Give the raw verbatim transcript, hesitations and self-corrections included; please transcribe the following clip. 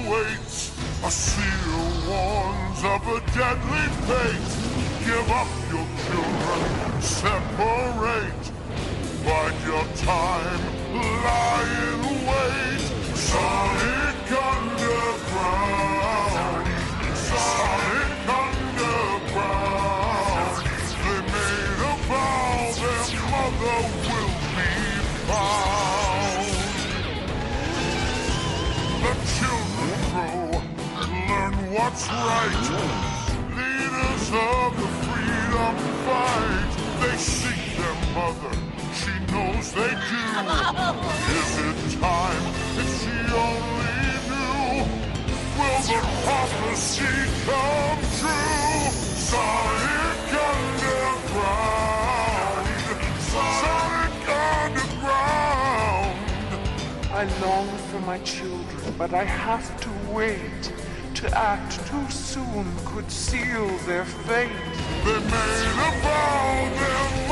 waits. A seer warns of a deadly fate. Give up your children, separate. Bide your time, lie in wait. Sonic Underground. Sonic Underground. They made a vow their mother will be found. The children grow and learn what's right. Leaders of the freedom fight. They seek their mother. She knows they do. Is it time if she only knew? Will the prophecy come true? Sonic Underground. Sonic Underground. I long for my children, but I have to wait. To act too soon could seal their fate. They made a vow their